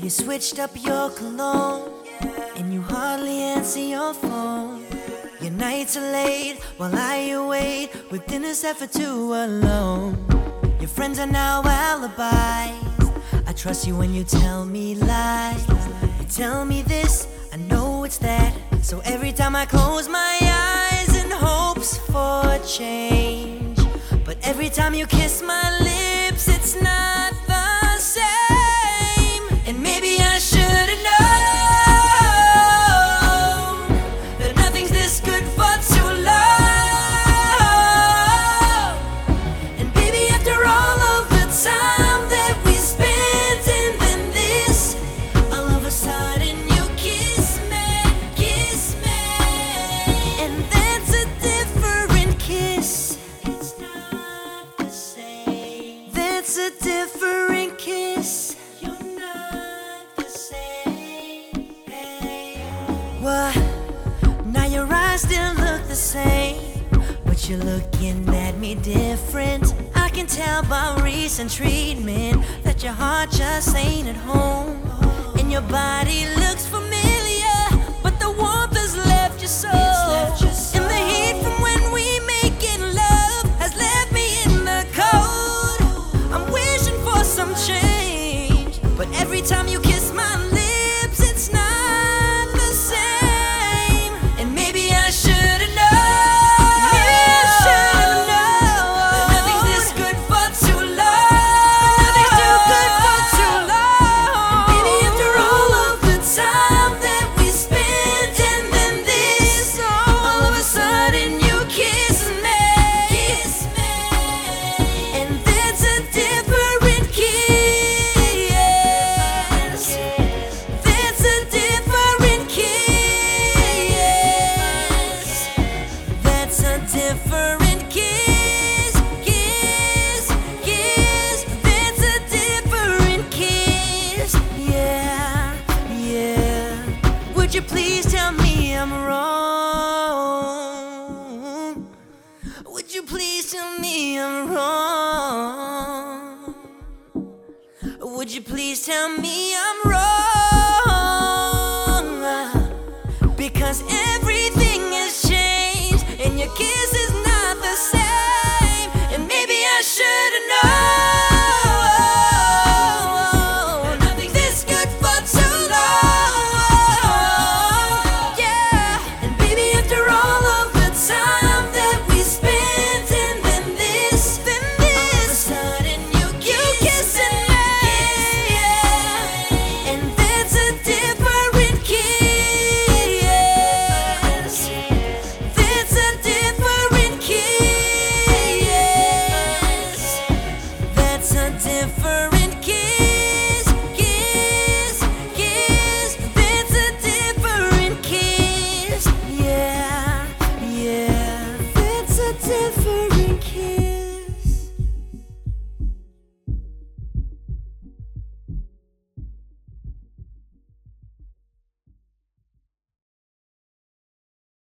You switched up your cologne, and you hardly answer your phone. Your nights are late while I await with dinner set for two alone. Your friends are now alibis. I trust you when you tell me lies. You tell me this, I know it's that. So every time I close my eyes in hopes for change, but every time you kiss my lips, it's not the same. And maybe I should've known that nothing's this good for too long. And baby, after all of the time that we spent, and then this, all of a sudden you kiss me, and that's a different kiss. It's not the same. That's a different kiss. You're not the same. What? Now your eyes still look the same, but you're looking at me different. I can tell by recent treatment that your heart just ain't at home, and your body looks familiar, but the warmth has left your soul. And the heat from when we making love has left me in the cold. I'm wishing for some change, but every time you kiss my lips, it's not the same. And maybe I should've known. Maybe I should've known that nothing's this good for too long. Nothing's too good for too long. And baby, after all of the time that we spent, and then this, all of a sudden you kiss me, and that's a different kiss. That's a different kiss. That's a different kiss, kiss. That's a different kiss. Yeah. Would you please tell me I'm wrong? Would you please tell me I'm wrong? Would you please tell me I'm wrong? Because everything has changed, and your kisses